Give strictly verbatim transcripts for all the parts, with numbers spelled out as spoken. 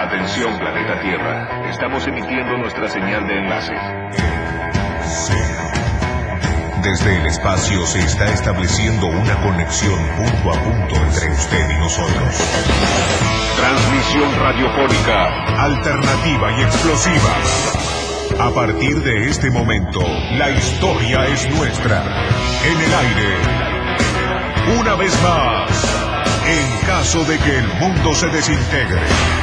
Atención, planeta Tierra. Estamos emitiendo nuestra señal de enlace. Desde el espacio se está estableciendo una conexión punto a punto entre usted y nosotros. Transmisión radiofónica, alternativa y explosiva. A partir de este momento, la historia es nuestra. En el aire. Una vez más, en caso de que el mundo se desintegre.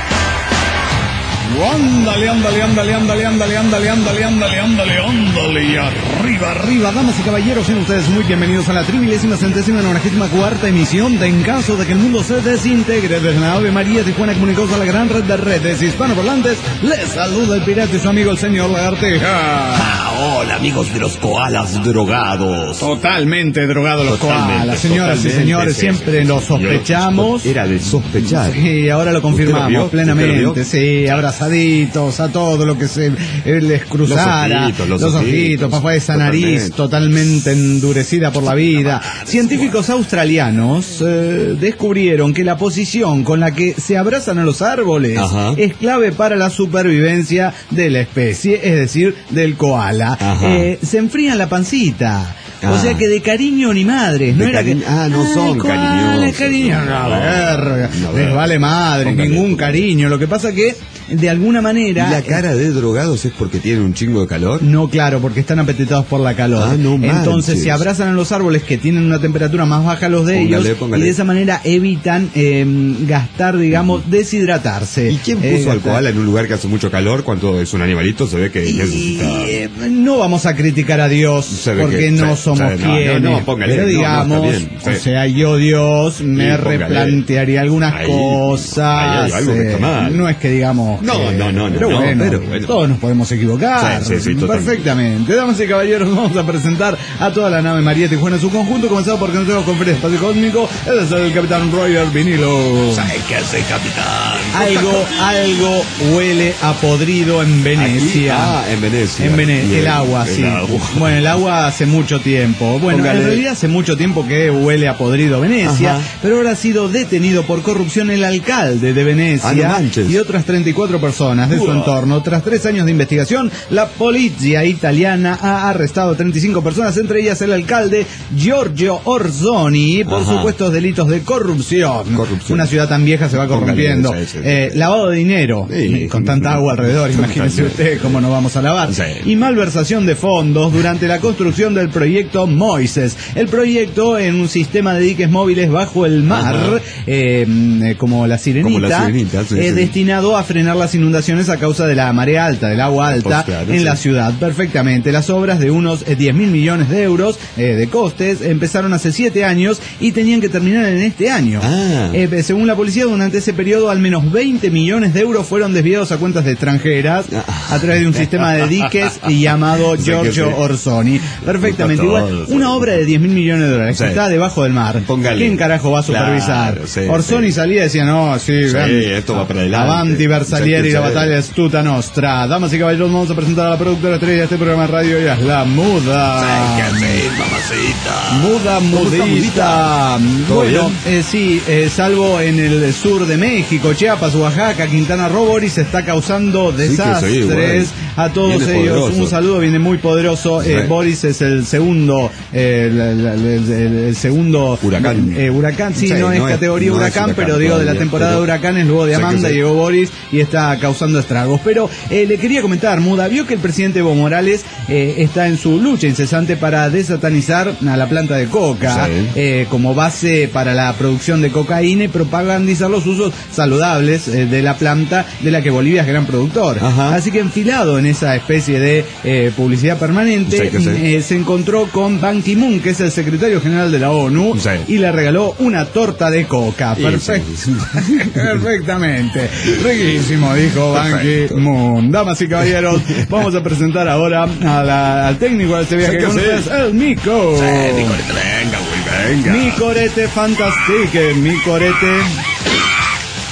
Ándale, ándale, ándale, ándale, ándale, ándale, ándale, ándale, ándale, ándale, y arriba, arriba, damas y caballeros, sean ustedes muy bienvenidos a la trivilésima centésima nonagésima cuarta emisión de En caso de que el mundo se desintegre. Desde la Ave María Tijuana comunicados a la gran red de redes hispanoparlantes, les saluda el pirata y su amigo el señor Lagartija. Ah, hola amigos de los koalas drogados. Totalmente drogados los koalas, señoras y señores, siempre lo sospechamos. Era de sospechar. Sí, ahora lo confirmamos plenamente, sí, abrazaditos a todo lo que se eh, les cruzara, los ojitos, los los ojitos papá, esa nariz totalmente endurecida por la vida. Científicos australianos eh, descubrieron que la posición con la que se abrazan a los árboles Ajá. es clave para la supervivencia de la especie, es decir, del koala. Eh, se enfrían la pancita. Ah. O sea que de cariño ni madres, no de era cari- que ah, no son cariñosos. Cariño, no, no, verga, no, les vale madre, póngale, ningún póngale. cariño. Lo que pasa que de alguna manera ¿Y la cara de drogados es porque tienen un chingo de calor? No, claro, porque están apetitados por la calor. Ah, no Entonces manches. se abrazan a los árboles que tienen una temperatura más baja a los de Póngale, ellos póngale. y de esa manera evitan eh, gastar, digamos, deshidratarse. ¿Y quién puso eh, al koala en un lugar que hace mucho calor cuando es un animalito? Se ve que Y, necesita... eh, no vamos a criticar a Dios Se ve porque que- no se- somos se- no, quienes. no, no, póngale, pero no, no, digamos, está bien, sí. o sea, yo Dios me Sí, póngale. replantearía algunas Ahí, cosas. ahí hay algo que está eh, mal. No es que digamos. No, que- no, no, no, Pero no, bueno, pero bueno. todos nos podemos equivocar. Sí, sí, sí, totalmente. Perfectamente. Damas y caballeros, vamos a presentar a toda la nave María Tijuana en su conjunto, comenzado porque no tenemos conferencia espacio cósmico. Es el capitán Roger Vinilo. ¿Sabe qué hace, capitán? Algo, algo huele a podrido en Venecia. Aquí, ah, en Venecia. En Venecia, Bien, el agua, el sí. agua. Bueno, el agua hace mucho tiempo. Bueno, Póngale. en realidad hace mucho tiempo que huele a podrido Venecia, Ajá. pero ahora ha sido detenido por corrupción el alcalde de Venecia Ah, no manches. y otras treinta y cuatro personas de su Uah. entorno. Tras tres años de investigación, la policía italiana ha arrestado a treinta y cinco personas, entre ellas el alcalde Giorgio Orsoni, por Ajá. supuestos delitos de corrupción. Corrupción. Una ciudad tan vieja se va corrompiendo. Póngale, sí, sí, sí. Eh, lavado de dinero, Sí. con tanta agua alrededor, imagínese usted cómo nos vamos a lavar. Sí. Y malversación de fondos durante la construcción del proyecto Moises. El proyecto en un sistema de diques móviles bajo el mar, eh, eh, como la sirenita, Como la sirenita, sí, eh, sí. destinado a frenar las inundaciones a causa de la marea alta, del agua alta Pues claro, en sí. la ciudad. Perfectamente. Las obras de unos eh, diez mil millones de euros eh, de costes empezaron hace siete años y tenían que terminar en este año. Ah. Eh, según la policía, durante ese periodo al menos veinte millones de euros fueron desviados a cuentas de extranjeras a través de un sistema de diques llamado O sea que Giorgio sí. Orsoni. Perfectamente. Está Igual, todo, sí. una obra de diez mil millones de dólares que Sí. está debajo del mar. Póngale. ¿Quién carajo va a supervisar? Claro, sí, Orsoni sí. salía y decía, no, sí, Sí, vean, esto va para adelante. Avanti, Versalieri, Ya la escucharé. batalla es tuta nostra. Damas y caballeros, vamos a presentar a la productora estrella de este programa de radio, ella es la Muda. ¿Sabe qué hace, mamacita? Muda, ¿Cómo mudita. está, ¿Todo Bueno, bien? eh, sí, eh, salvo en el sur de México, Chiapas, Oaxaca, Quintana Roo, Boris está causando que sí, desastres bueno. a todos Viene ellos. poderoso. Un saludo, viene muy poderoso. Eh, Sí. Boris es el segundo, eh, la- la- el, el- el segundo Huracán. Eh, huracán, sí, Sí, no es no es- categoría no es huracán, huracán pero digo de la todavía, temporada de pero- huracanes, luego de Sé que Amanda sí. llegó Boris y está causando estragos. Pero eh, le quería comentar, Muda, vio que el presidente Evo Morales eh, está en su lucha incesante para desatanizar a la planta de coca Sí. eh, como base para la producción de cocaína y propagandizar los usos saludables eh, de la planta de la que Bolivia es gran productor. Ajá. Así que enfilado en esa especie de eh, publicidad permanente, Sí, que sí. eh, se encontró con Ban Ki-moon, que es el secretario general de la ONU, Sí. y le regaló una torta de coca. Y Perfecto. sí. Perfectamente. Riquísimo, dijo Ban Perfecto. Ki-moon. Damas y caballeros, vamos a presentar ahora a la- al técnico de este viaje Sí, con que sí. ustedes, el Mico. Sí, Nicolete, venga, güey, venga. Mi corete fantastique, mi corete.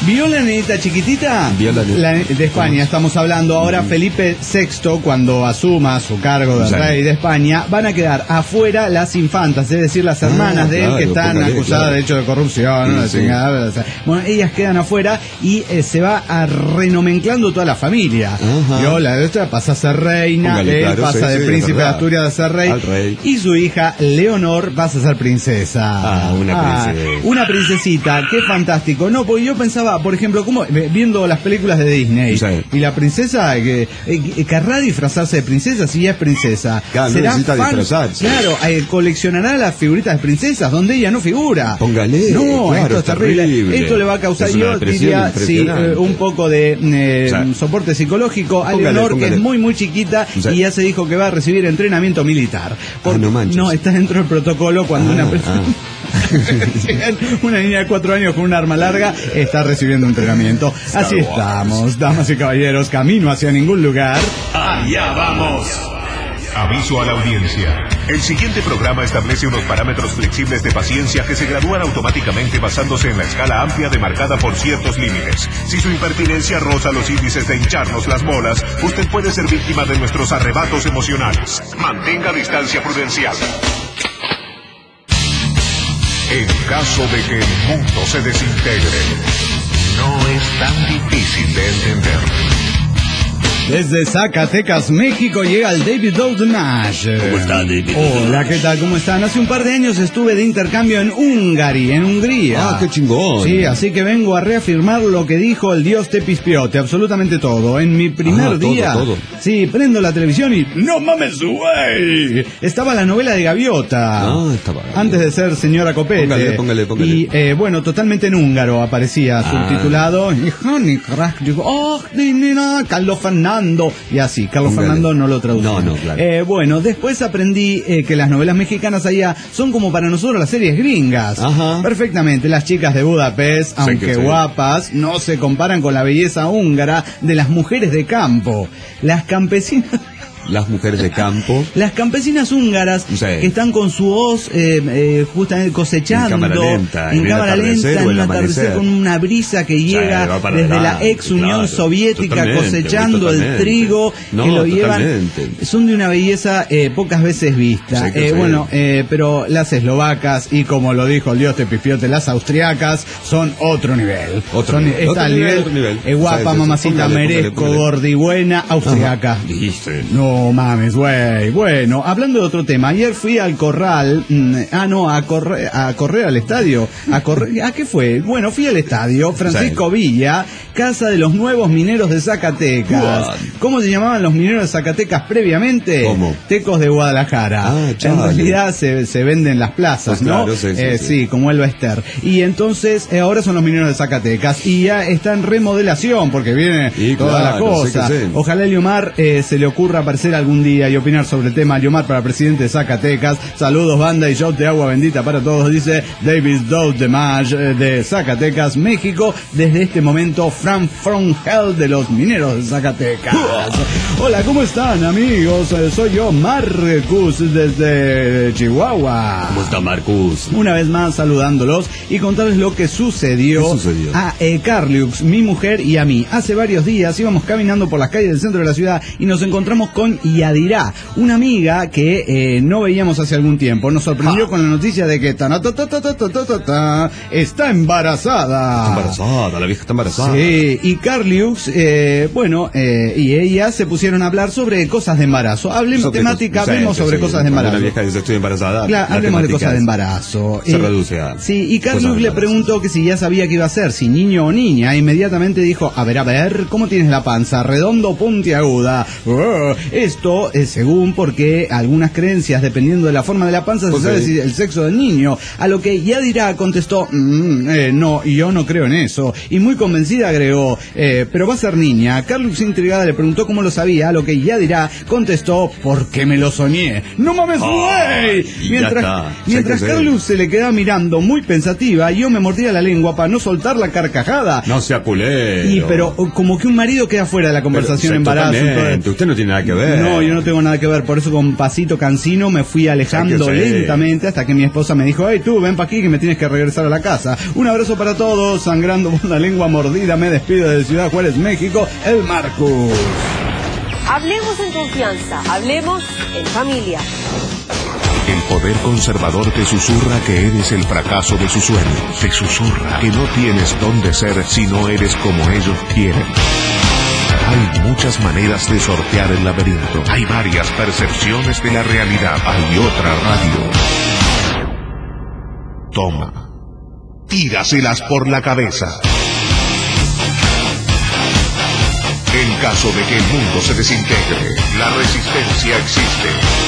¿Vio la nenita chiquitita? Vio la la, de España, estamos hablando ahora. Mm. Felipe sexto, cuando asuma su cargo de sí. rey de España, van a quedar afuera las infantas, es decir, las hermanas ah, de él claro, que están póngale, acusadas claro. de hecho de corrupción. Sí, sí. Chingada, o sea, bueno, ellas quedan afuera y eh, se va a renomenclando toda la familia. Vio, la de esta pasa a ser reina, póngale, él claro, pasa sí, de sí, príncipe de Asturias a ser rey, rey, y su hija Leonor pasa a ser princesa. Ah, una ah, princesa. Una princesita, qué fantástico. No, porque yo pensaba, por ejemplo, como viendo las películas de Disney, sí. y la princesa que eh, querrá disfrazarse de princesa si ella es princesa. Claro, será necesita fan, disfrazarse. Claro, eh, coleccionará las figuritas de princesas donde ella no figura. Póngale. No, claro, esto es terrible. terrible. Esto le va a causar, yo diría, sí, eh, un poco de eh, o sea, soporte psicológico a Leonor, póngale. que es muy, muy chiquita, o sea, y ya se dijo que va a recibir entrenamiento militar. Por, ah, no manches. No, está dentro del protocolo cuando ah, una persona... Ah. Una niña de cuatro años con un arma larga está recibiendo entrenamiento. Así estamos, damas y caballeros, camino hacia ningún lugar. Allá vamos. Aviso a la audiencia. El siguiente programa establece unos parámetros flexibles de paciencia que se gradúan automáticamente basándose en la escala amplia demarcada por ciertos límites. Si su impertinencia roza los índices de hincharnos las bolas, usted puede ser víctima de nuestros arrebatos emocionales. Mantenga distancia prudencial. En caso de que el mundo se desintegre, no es tan difícil de entender. Desde Zacatecas, México, llega el David Doudnash. ¿Cómo está, David? Hola, ¿qué tal? ¿Cómo están? Hace un par de años estuve de intercambio en Hungary, en Hungría. Ah, qué chingón. Sí, así que vengo a reafirmar lo que dijo el dios Tepispiote, absolutamente todo. En mi primer ah, día... Todo, todo. Sí, prendo la televisión y... ¡No mames, güey! Estaba la novela de Gaviota. Ah, estaba... Antes de ser señora Copete. Póngale, póngale, póngale. Y, eh, bueno, totalmente en húngaro aparecía ah. subtitulado. ¡Oh, Carlos Fernando! Y así, Carlos Póngale. Fernando no lo tradujo. No, no, claro. Eh, bueno, después aprendí eh, que las novelas mexicanas allá son como para nosotros las series gringas. Ajá. Perfectamente, las chicas de Budapest, aunque sí, guapas, no se comparan con la belleza húngara de las mujeres de campo. Las campesinas... Las mujeres de campo. Las campesinas húngaras sí. que están con su hoz eh, eh, justamente cosechando. En cámara lenta. En, en cámara lenta, en un atardecer con una brisa que llega sí, desde la ex Unión claro, Soviética cosechando el trigo no, que lo llevan. Son de una belleza eh, pocas veces vista. Sí, eh, sí. Bueno, eh, pero las eslovacas y como lo dijo el dios Tepispiote, las austriacas son otro nivel. Otro son, nivel. Está al nivel. Otro nivel. Eh, guapa, sí, mamacita, póngale, merezco, póngale, póngale. gordibuena, austriaca. Dijiste. No. No mames, güey. Bueno, hablando de otro tema, ayer fui al corral, mmm, ah no, a correr, a correr al estadio, a correr, ¿a qué fue? Bueno, fui al estadio Francisco sí. Villa, casa de los nuevos mineros de Zacatecas. What? ¿Cómo se llamaban los mineros de Zacatecas previamente? ¿Cómo? Tecos de Guadalajara. Ah, en realidad se, se venden las plazas, pues ¿no? Claro, sí, sí, eh, sí. sí, como Elba Ester. Y entonces, eh, ahora son los mineros de Zacatecas y ya está en remodelación porque viene y toda claro, la cosa. Sí sí. Ojalá a Eliomar eh, se le ocurra aparecer algún día y opinar sobre el tema. Eliomar para presidente de Zacatecas. Saludos, banda, y shot de agua bendita para todos, dice David Doudnash de Zacatecas, México. Desde este momento, Frank from Hell de los mineros de Zacatecas. Hola, ¿cómo están, amigos? Soy yo, Marcus, desde Chihuahua. ¿Cómo está, Marcus? Una vez más saludándolos y contarles lo que sucedió, ¿Qué sucedió? a eh, Carliux, mi mujer y a mí. Hace varios días íbamos caminando por las calles del centro de la ciudad y nos encontramos con Yadirá, una amiga que eh, no veíamos hace algún tiempo. Nos sorprendió ah. con la noticia de que ta, ta, ta, ta, ta, ta, ta, ta, está embarazada. Está embarazada, la vieja está embarazada. Sí, y Carliux, eh, bueno, eh, y ella se pusieron a hablar sobre cosas de embarazo. Hablemos sobre temática, cosas, hablemos sobre sí, cosas de embarazo. Una vieja dice estoy embarazada. Claro, hablemos de cosas de embarazo. Se eh, reduce a... Sí, y Carliux le preguntó que si ya sabía qué iba a ser, si niño o niña. Inmediatamente dijo, a ver, a ver, ¿cómo tienes la panza? Redondo o puntiaguda. Uh, esto es según porque algunas creencias, dependiendo de la forma de la panza, se sabe si el sexo del niño. A lo que Yadirá contestó, mmm, eh, no, yo no creo en eso. Y muy convencida agregó, eh, pero va a ser niña. Carliux, intrigada, le preguntó cómo lo sabía, a lo que Yadirá contestó, porque me lo soñé. ¡No mames, güey! Oh, mientras mientras Carliux se le quedaba mirando muy pensativa, yo me mordía la lengua para no soltar la carcajada. No sea culero. Y pero como que un marido queda fuera de la conversación pero, embarazo. Totalmente. Usted no tiene nada que ver. ver. No, yo no tengo nada que ver. Por eso con pasito cansino me fui alejando lentamente hasta que mi esposa me dijo, hey tú, ven pa' aquí que me tienes que regresar a la casa. Un abrazo para todos, sangrando por la lengua mordida, me despido de Ciudad Juárez, México, el Marcus. Hablemos en confianza, hablemos en familia. El poder conservador te susurra que eres el fracaso de sus sueños. Te susurra que no tienes dónde ser si no eres como ellos quieren. Hay muchas maneras de sortear el laberinto. Hay varias percepciones de la realidad. Hay otra radio. Toma. Tíraselas por la cabeza. En caso de que el mundo se desintegre, la resistencia existe.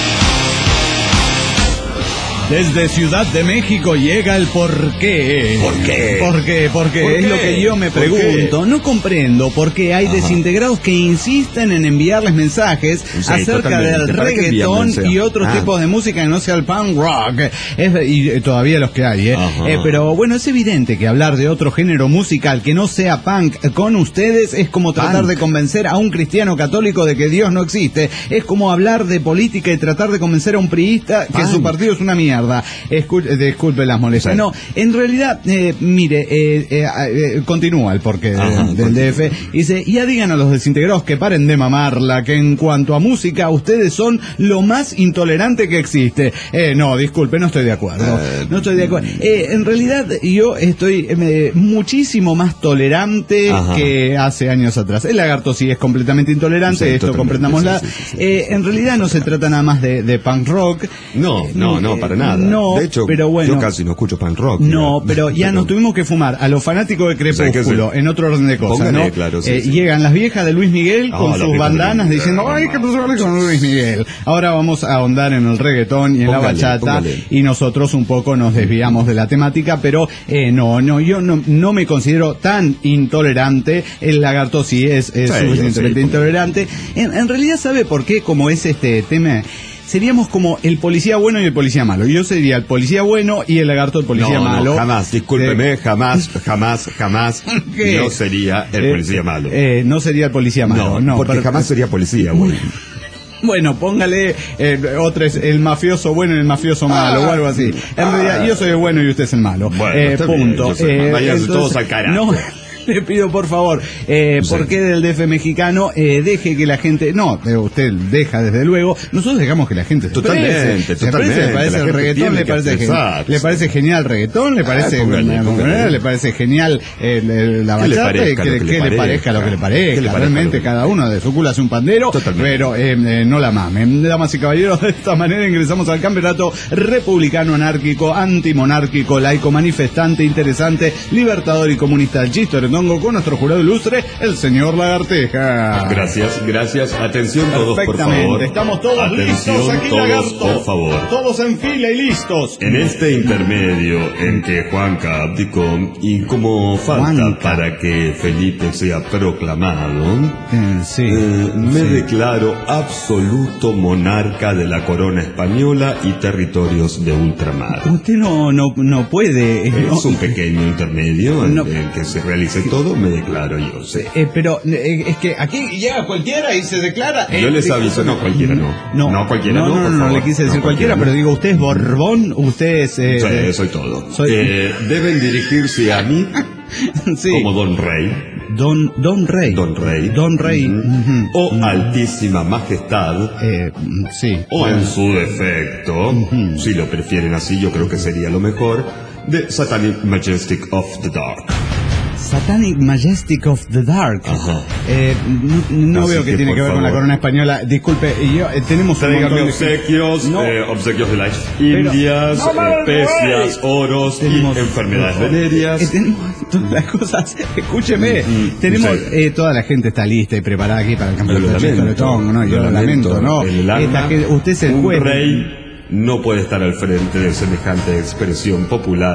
Desde Ciudad de México llega el por qué. ¿Por qué? ¿Por qué? Porque ¿Por es qué? lo que yo me pregunto. No comprendo por qué hay Ajá. desintegrados que insisten en enviarles mensajes sí, acerca del reggaetón y otros ah. tipos de música que no sea el punk rock. Es, y eh, todavía los que hay, ¿eh? eh. Pero bueno, es evidente que hablar de otro género musical que no sea punk con ustedes es como tratar punk. de convencer a un cristiano católico de que Dios no existe. Es como hablar de política y tratar de convencer a un priista que punk. su partido es una mierda. Escuche, disculpe las molestias. No, en realidad, eh, mire, eh, eh, eh, continúa el porqué de, Ajá, del D F. Dice, ya digan a los desintegrados que paren de mamarla, que en cuanto a música, ustedes son lo más intolerante que existe. Eh, no, disculpe, no estoy de acuerdo. Eh, no estoy de acuerdo. Eh, en realidad, yo estoy eh, muchísimo más tolerante Ajá. que hace años atrás. El lagarto sí es completamente intolerante, sí, esto comprendámosla. Sí, sí, sí, sí, eh, en realidad no se trata nada más de, de punk rock. No, no, no, para nada. No, de hecho, pero bueno, yo casi no escucho punk rock. No, mira. pero ya pero, nos tuvimos que fumar a los fanáticos de Crepúsculo, en otro orden de cosas, Póngale, ¿no? Claro, sí, eh, sí. Llegan las viejas de Luis Miguel oh, con sus bandanas diciendo, ay, qué pasó con Luis Miguel. Ahora vamos a ahondar en el reggaetón y en póngale, la bachata póngale. y nosotros un poco nos desviamos de la temática, pero eh, no, no, yo no, no me considero tan intolerante. El lagarto sí es, es sí, suficientemente sí, intolerante. En, en realidad, ¿sabe por qué? Como es este tema... Seríamos como el policía bueno y el policía malo. Yo sería el policía bueno y el lagarto el policía no, malo. No, jamás, discúlpeme, eh, jamás, jamás, jamás ¿Qué? no sería el policía eh, malo. Eh, no sería el policía malo, no, no porque pero, jamás sería policía bueno. Bueno, póngale eh, otro es el mafioso bueno y el mafioso malo ah, o algo así. En ah, realidad yo soy el bueno y usted es el malo. Bueno, eh, punto. Bien, eh, vayan todos al carajo. No, le pido por favor, eh, sí. ¿por qué del D F mexicano eh, deje que la gente, no, usted deja desde luego, nosotros dejamos que la gente se totalmente, exprese, totalmente, le parece el reggaetón, le parece, genial, le parece genial el reggaetón, le parece, ah, póngale, póngale. le parece genial el, el, la bachata, que, que, que, que le parezca lo que le parezca, le realmente parezca cada uno de su culo hace un pandero, totalmente. pero eh, eh, no la mamen. Damas y caballeros, de esta manera ingresamos al campeonato republicano, anárquico, antimonárquico, laico, manifestante, interesante, libertador y comunista del Chistoretongo con nuestro jurado ilustre, el señor Lagarteja. Gracias, gracias. Atención todos, por favor. Estamos todos Atención listos aquí, todos, Lagarto. por favor. Todos en fila y listos. En este intermedio en que Juanca abdicó y como falta Juanca. para que Felipe sea proclamado, eh, sí, eh, me sí. declaro absoluto monarca de la corona española y territorios de ultramar. Usted no, no, no puede. Es no, un pequeño intermedio no, en el que se realice todo, me declaro yo. Sí. Eh, pero eh, es que aquí llega cualquiera y se declara. Yo eh, les aviso, no cualquiera, no. No, no cualquiera, no. No, no, no, no le quise decir no, cualquiera, cualquiera, pero digo, usted es Borbón, usted es. Eh, sí, eh, soy todo. Soy... Eh, deben dirigirse a mí sí. como Don Rey. Don, don Rey. Don Rey. Don Rey. Uh-huh. O uh-huh. Altísima Majestad. Eh, sí. O en su defecto, uh-huh. si lo prefieren así, yo creo que sería lo mejor, de Satanic Majestic of the Dark. Satanic Majestic of the Dark. Ajá. Eh, no, no veo que, que tiene que ver favor. con la corona española. Disculpe, yo eh, tenemos un Tráigame montón de obsequios, no. eh, obsequios de las Indias, no, especias, oros tenemos, y enfermedades venéreas. Eh, tenemos todas las cosas. Escúcheme, mm, tenemos sí. eh, toda la gente está lista y preparada aquí para el campeonato de Chistoretón, no, yo lo lamento, no. Esta, que, usted es el un juez. rey no puede estar al frente de semejante expresión popular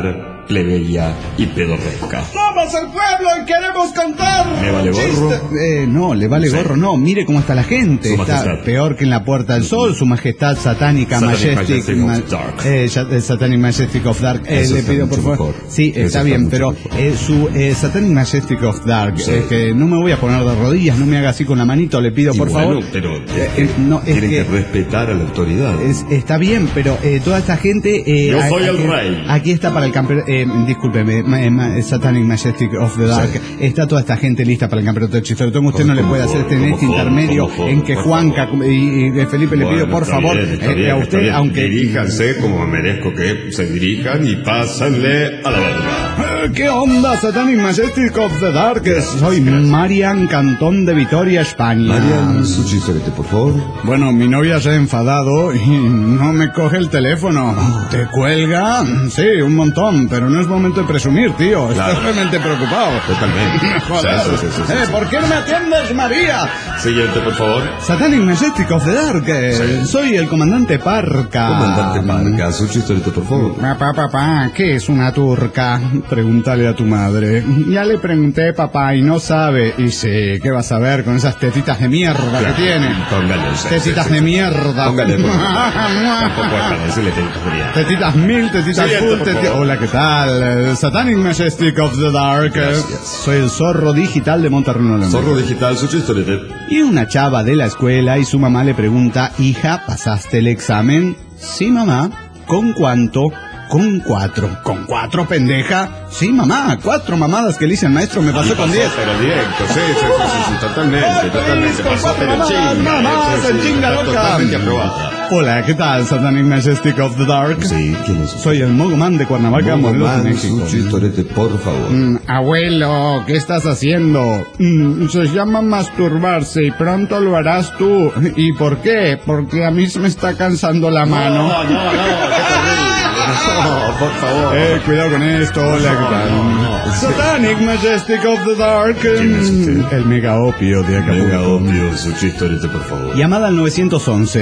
plebeya y pedorresca. ¡Somos el pueblo y queremos contar! ¿Le vale gorro? Eh, no, le vale Sí. gorro, no. Mire cómo está la gente. Su Está majestad. peor que en la Puerta del Sol. Su majestad satánica, Satanic majestic, Majestic ma- of Dark. eh, ya- eh, Satanic Majestic of Dark. Eh, Eso le está pido mucho por favor. mejor. Sí, Eso está está bien, mucho pero mejor. eh, su eh, Satanic Majestic of Dark. Sí. Es que no me voy a poner de rodillas, no me haga así con la manito, le pido Y por bueno, favor. pero Eh, eh, no, es tienen que, que- respetar a la autoridad. Es- está bien, pero eh, toda esta gente... eh, Yo a- soy el aquí, rey. Aquí está para el campeonato... Eh, discúlpeme, ma- ma- Satanic Majestic of the Dark. Sí. Está toda esta gente lista para el campeonato de hechicero. Usted Como- no le como puede hacer por- este en como este por- intermedio como por- en que por Juanca favor. y, y Felipe le pido Bueno, por está favor bien, está eh, bien, a está usted, bien. aunque... Diríjanse como merezco que se dirijan y pásenle a la verga. Eh, ¿Qué onda, Satanic Majestic of the Dark? Soy Marian Cantón de Vitoria, España. Marian, su chistorete, por favor. Bueno, mi novia se ha enfadado y no me coge el teléfono. ¿Te cuelga? Sí, un montón, pero no es momento de presumir, tío. Claro. Estoy realmente preocupado. Totalmente. Joder. Sí, sí, sí, sí, sí, Eh, sí. ¿por qué no me atiendes, María? Siguiente, por favor. Satanic Majestic of the Dark. eh, Sí. Soy el comandante Parca. Comandante Parca, su chistorete, por favor. Papá, papá, ¿qué es una turca? Pregúntale a tu madre. Ya le pregunté, papá, y no sabe. Y sí, ¿qué vas a ver con esas tetitas de mierda que tiene? Póngale. sí, Tetitas sí, sí. de mierda. Póngale, póngale. Tampoco es para decirle tetitas de mierda. Tetitas mil, tetitas Siguiente, full, por teti- favor. Hola, ¿qué tal? Eh, Satanic Majestic of the Dark. eh. Gracias. Soy el zorro digital de Monterrey. Zorro digital, su chistorete. Y una chava de la escuela y su mamá le pregunta, hija, ¿pasaste el examen? Sí, mamá. ¿Con cuánto? Con cuatro. ¿Con cuatro, pendeja? Sí, mamá. Cuatro mamadas que le hice al maestro me pasó Y con diez. Pero directo, sí, sí, sí, sí, sí, totalmente, totalmente. Con Pasó, cuatro pero mamadas, chinga. mamadas, sí, sí, en chinga está loca. Totalmente aprobada. Hola, ¿qué tal, Satanic Majestic of the Dark? Sí, ¿quién es? Soy el Mogoman de Cuernavaca, Morelos, México. Su chistorete, por favor. Mm, abuelo, ¿qué estás haciendo? Mm, se llama masturbarse y pronto lo harás tú. ¿Y por qué? Porque a mí se me está cansando la mano. No, no, no, qué terrible. No, por favor. Eh, cuidado con esto. Hola, ¿qué tal? no, no. Satanic Majestic of the Dark. ¿Quién es usted? El mega opio de Acapulco. Venga, obvio, su chistorete, por favor. Llamada al nueve once.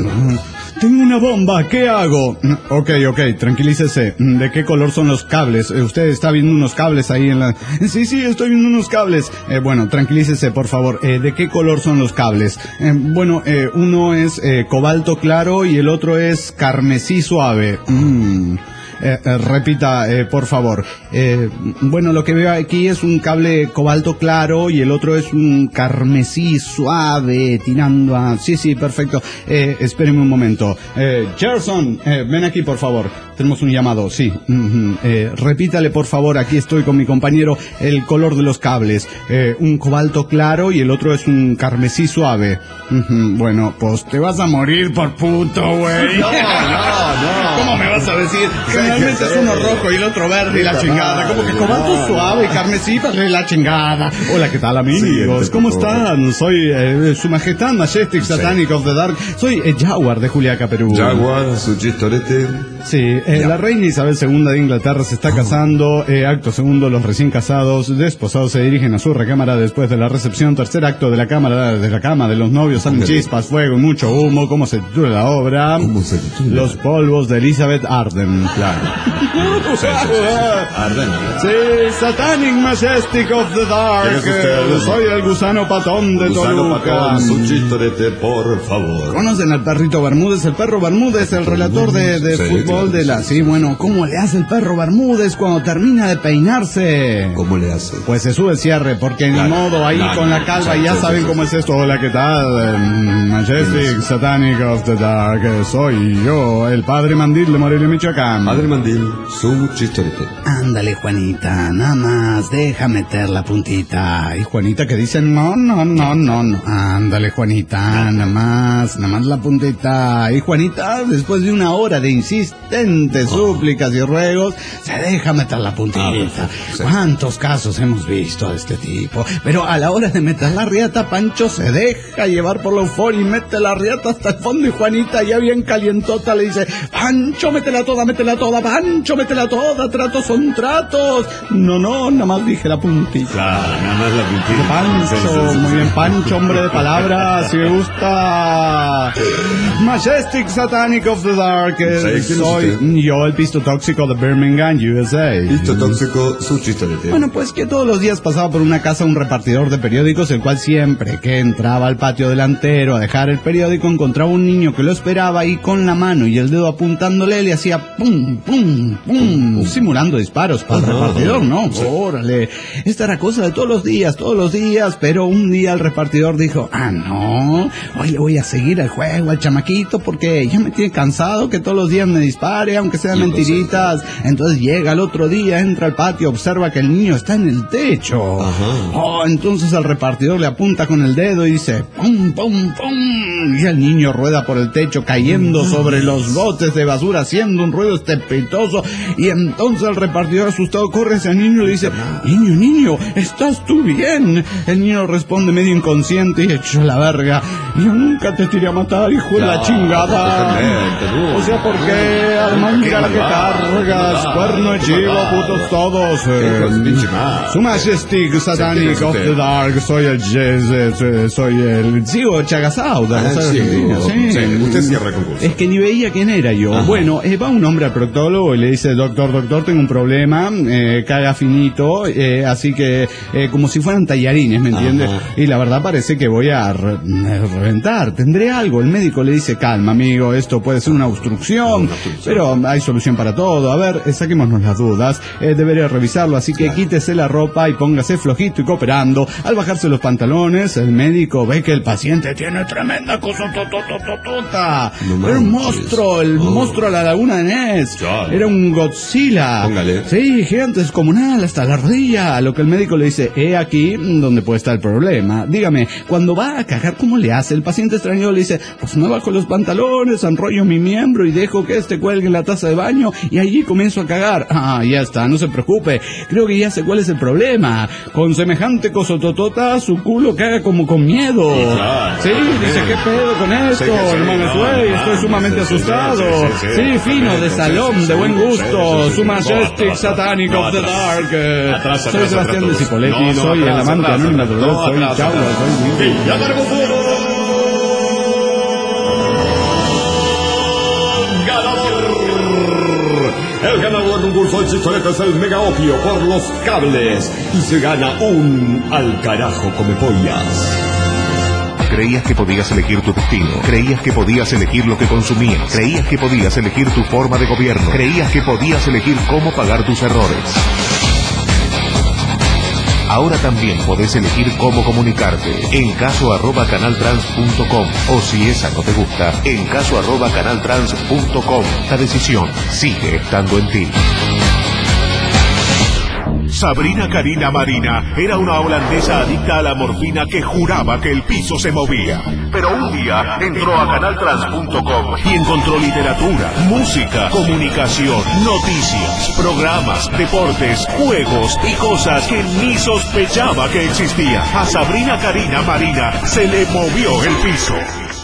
Tengo una bomba, ¿qué hago? Ok, ok, tranquilícese. ¿De qué color son los cables? Eh, Usted está viendo unos cables ahí en la... Sí, sí, estoy viendo unos cables. Eh, bueno, tranquilícese, por favor. Eh, ¿De qué color son los cables? Eh, bueno, eh, uno es eh, cobalto claro y el otro es carmesí suave. Mm. Eh, eh, repita, eh, por favor. Eh, bueno, lo que veo aquí es un cable cobalto claro y el otro es un carmesí suave, tirando a... Sí, sí, perfecto. Eh, espéreme un momento. Eh, Gerson, eh, ven aquí, por favor. Tenemos un llamado, sí. Mm-hmm. Eh, repítale, por favor, aquí estoy con mi compañero, el color de los cables. Eh, un cobalto claro y el otro es un carmesí suave. Mm-hmm. Bueno, pues te vas a morir por puto, güey. No, no, no. ¿Cómo me vas a decir? Generalmente es uno rojo y el otro verde y la chingada. Como que cobalto no, suave y carmesí y la chingada. Hola, ¿qué tal, amigos? Siguiente, ¿Cómo por favor. están? Soy eh, su majestad Majestic Satanic of the Dark. Soy eh, Jaguar de Juliaca, Perú. Jaguar, su chistorete. Sí, eh, Ya. la reina Isabel segunda de Inglaterra se está casando. Eh, acto segundo, los recién casados, desposados se dirigen a su recámara después de la recepción. Tercer acto de la cámara, de la cama de los novios, salen Ándale. chispas, fuego, y mucho humo. ¿Cómo se titula la obra? ¿Cómo se titula? Los polvos de Elizabeth Arden. Claro. Sí, sí, sí, sí. Arden. Sí, Satanic Majestic of the Dark. ¿Quién es usted? Eh, Soy el gusano patón de Gusano Toluca. Patón, su chistorete, por favor. ¿Conocen al perrito Bermúdez? El perro Bermúdez, el relator de, de Sí, fútbol claro, de la... sí, Sí, bueno, ¿cómo le hace el perro Bermúdez cuando termina de peinarse? ¿Cómo le hace? Pues se sube el cierre, porque en Claro, modo ahí claro, con la calva, sí, ya sí, saben sí, cómo sí. es esto. Hola, ¿qué tal? Eh, Majestic Satanic of the Dark. Eh, Soy yo, el padre Mandil de Morelia, Michoacán. Madre Mandil, su chistorete. Ándale, Juanita, nada más, deja meter la puntita. Y Juanita que dice, no, no, no, no, no. Ándale, Juanita, nada más, nada más la puntita. Y Juanita, después de una hora de insistentes súplicas y ruegos, se deja meter la puntita. Ah, perfecto, sí. ¿Cuántos casos hemos visto de este tipo? Pero a la hora de meter la riata, Pancho se deja llevar por la euforia y mete la riata hasta el fondo. Y Juanita, ya bien calientota, le dice, Pancho, métela toda, métela toda, Pancho, métela toda, tratos son tratos. No, no, nada más dije la puntita. Claro, nada más la puntita. Pancho, Sí, sí, sí, muy sí. bien, Pancho, hombre de palabras, si me gusta. Majestic Satanic of the Dark, Sí, ¿quién es soy soy yo, el pisto tóxico de Birmingham, U S A. Pisto tóxico, su chistorete. Bueno, pues que todos los días pasaba por una casa un repartidor de periódicos, el cual siempre que entraba al patio delantero a dejar el periódico encontraba un niño que lo esperaba y con la mano y el dedo apuntándole le hacía pum, pum, pum, simulando disparos para el repartidor, ¿no? Órale, esta era cosa de todos los días, todos los días, pero un día el repartidor dijo, ah, no, hoy le voy a seguir el juego al chamaquito porque ya me tiene cansado que todos los días me dispare, aunque sean mentiritas. Entonces llega el otro día, entra al patio, observa que el niño está en el techo. Ajá. Oh, entonces el repartidor le apunta con el dedo y dice, pum, pum, pum, y el niño rueda por el techo cayendo sobre los botes de basura haciendo un ruido estrepitoso, y entonces el repartidor asustado corre hacia el niño y le dice, niño, niño, ¿estás tú bien? El niño responde medio inconsciente y hecho la verga, yo nunca te tiré a matar, hijo de la chingada. O sea, ¿por qué? Además, mira la que cargas, cuerno de chivo, putos todos. Su Majestic Satanic of the Dark, soy el Jez, soy el Zigo Chagasauda. Sí, usted cierra concurso. Es que ni veía quién era yo. Ajá. Bueno, eh, va un hombre al proctólogo y le dice, doctor, doctor, tengo un problema, eh, caga finito, eh, así que eh, como si fueran tallarines, ¿me entiendes? Y la verdad parece que voy a re reventar, tendré algo. El médico le dice, calma amigo, esto puede ser una obstrucción, una obstrucción. Pero hay solución para todo. A ver, eh, saquémonos las dudas, eh, debería revisarlo, así que claro, quítese la ropa y póngase flojito y cooperando. Al bajarse los pantalones, el médico ve que el paciente tiene tremenda cosa totototota. No era un monstruo, el oh. monstruo de la laguna de Ness. Chale. Era un Godzilla. Póngale. Sí, gigante, descomunal, hasta la rodilla. A lo que el médico le dice, he aquí donde puede estar el problema. Dígame, cuando va a cagar, ¿cómo le hace? El paciente extraño le dice, pues me bajo los pantalones, enrollo mi miembro y dejo que este cuelgue en la taza de baño y allí comienzo a cagar. Ah, ya está, no se preocupe. Creo que ya sé cuál es el problema. Con semejante cosototota, su culo caga como con miedo. Sí, dice, ¿qué pedo con esto? Hermano Suey, estoy sumamente asustado. Sí, fino, de salón, de buen gusto. Su Majestic Satanic of the Dark. Soy Sebastián de Cipoletti, soy el amante anónimo de los soy Chagua, soy el ganador del concurso de Chicholeta es el Mega Opio por los cables y se gana un al carajo come pollas. Creías que podías elegir tu destino, creías que podías elegir lo que consumías, creías que podías elegir tu forma de gobierno, creías que podías elegir cómo pagar tus errores. Ahora también podés elegir cómo comunicarte en caso arroba canaltrans punto com o si esa no te gusta, en caso arroba canaltrans punto com. La decisión sigue estando en ti. Sabrina Karina Marina era una holandesa adicta a la morfina que juraba que el piso se movía. Pero un día entró a canaltrans punto com y encontró literatura, música, comunicación, noticias, programas, deportes, juegos y cosas que ni sospechaba que existían. A Sabrina Karina Marina se le movió el piso.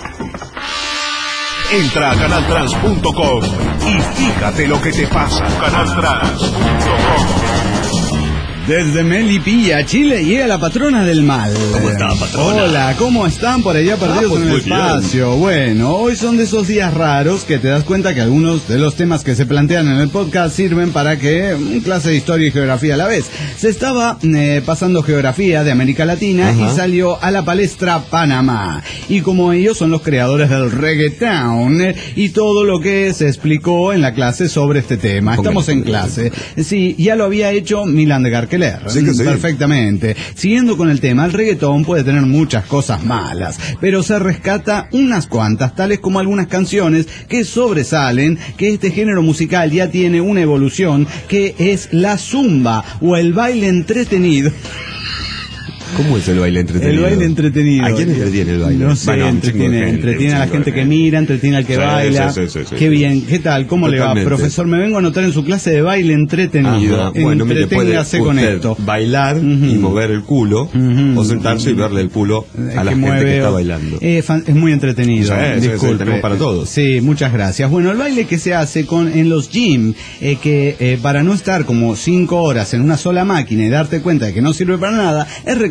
Entra a canaltrans punto com y fíjate lo que te pasa. canaltrans punto com. Desde Melipilla, Chile, llega la patrona del mal. ¿Cómo está, patrona? Hola, ¿cómo están por allá perdidos ah, pues en el espacio? Bien. Bueno, hoy son de esos días raros que te das cuenta que algunos de los temas que se plantean en el podcast sirven para que un clase de historia y geografía a la vez. Se estaba eh, pasando geografía de América Latina. Ajá. Y salió a la palestra Panamá. Y como ellos son los creadores del reggaeton eh, y todo lo que se explicó en la clase sobre este tema. Estamos en clase. Sí, ya lo había hecho Milan de Garque. Sí que sí. Perfectamente. Siguiendo con el tema, el reggaetón puede tener muchas cosas malas, pero se rescata unas cuantas, tales como algunas canciones que sobresalen, que este género musical ya tiene una evolución, que es la zumba o el baile entretenido. ¿Cómo es el baile entretenido? El baile entretenido. ¿A quién entretiene el baile? No sé, bueno, entretiene, gente, entretiene a la gente que mira, entretiene al que sí, baila. Sí, sí, sí, Qué sí, bien, ¿qué tal? ¿Cómo totalmente. Le va, profesor? Me vengo a anotar en su clase de baile entretenido. Ajá. Bueno, mire, puede con esto. Bailar uh -huh. y mover el culo, uh -huh. o sentarse uh -huh. y verle el culo a la que gente mueve, que está bailando. Eh, es muy entretenido. Sí, disculpe. Sí, tenemos para todos. Sí, muchas gracias. Bueno, el baile que se hace con en los gym, eh, que eh, para no estar como cinco horas en una sola máquina y darte cuenta de que no sirve para nada, es recomendable